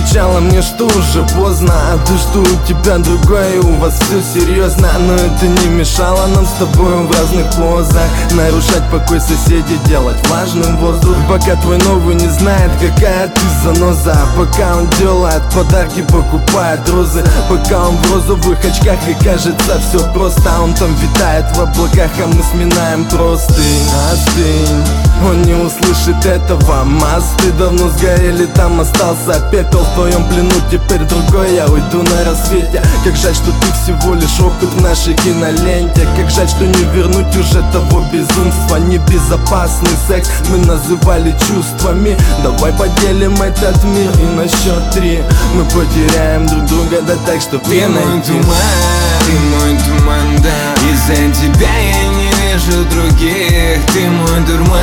кричала мне, что уже поздно, а то, что у тебя другое, и у вас все серьезно. Но это не мешало нам с тобой в разных позах нарушать покой соседей, делать влажным воздух. Пока твой новый не знает, какая ты заноза, пока он делает подарки, покупает розы, пока он в розовых очках и кажется все просто. Он там витает в облаках, а мы сминаем простынь. Остынь, он не услышит этого. Мосты давно сгорели, там остался пепел. В твоем плену теперь другой, я уйду на рассвете. Как жаль, что ты всего лишь опыт в нашей киноленте. Как жаль, что не вернуть уже того безумства. Небезопасный секс мы называли чувствами. Давай поделим этот мир, и на счет 3 мы потеряем друг друга, да так, что ты мой туман, да. Из-за тебя я не вижу других. Ты мой дурман,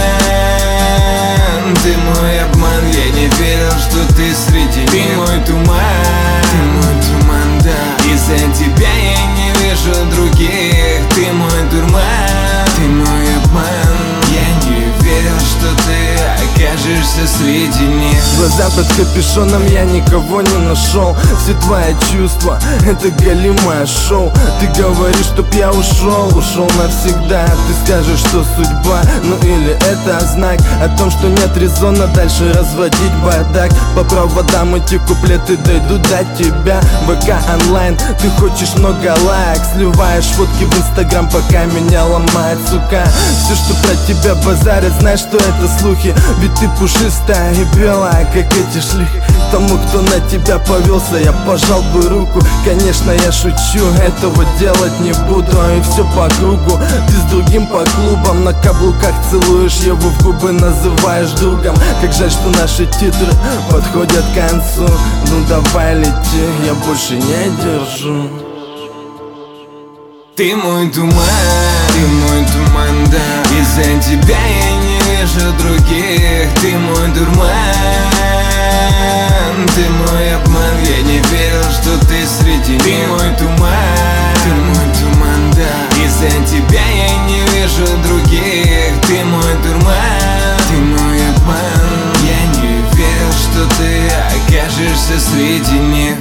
ты мой обман. Я не верил, что ты среди них. Ты мой туман, да. Из-за тебя я не вижу других. Ты мой дурман, ты мой обман. Я не верил, что ты окажешься среди них. Глаза под капюшоном, я никого не нашел. Все твои чувства, это голимое шоу. Ты говоришь, чтоб я ушел навсегда. Ты скажешь, что судьба, ну или это знак о том, что нет резона дальше разводить бардак. По проводам эти куплеты дойдут до тебя. ВК онлайн, ты хочешь много лайк, сливаешь фотки в Инстаграм, пока меня ломает, сука. Все, что про тебя базарят, знаешь, что это слухи. Ведь ты пушистая и белая, как эти шлюхи. Тому, кто на тебя повелся, я пожал бы руку. Конечно, я шучу, этого делать не буду. И все по кругу, ты с другим по клубам. На каблуках целуешь его в губы, называешь другом. Как жаль, что наши титры подходят к концу. Ну давай лети, я больше не держу. Ты мой туман, да. Из-за тебя я не вижу других. Ты мой дурман, ты мой обман. Я не верил, что ты среди них. Ты мой туман, да. Из-за тебя я не вижу других. Ты мой дурман, ты мой обман. Я не верил, что ты окажешься среди них.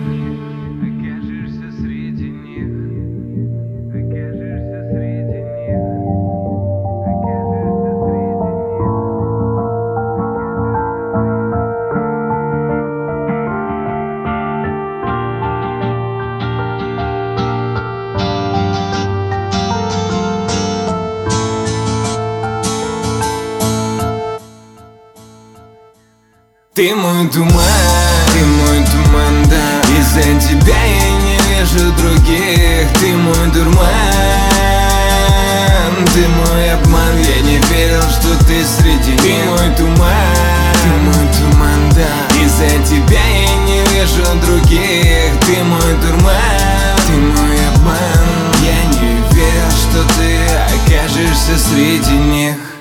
Ты мой туман, да. Из-за тебя я не вижу других. Ты мой дурман, ты мой обман. Я не верил, что ты среди них. Ты мой туман, да. Из-за тебя я не вижу других. Ты мой дурман, ты мой обман. Я не верил, что ты окажешься среди них.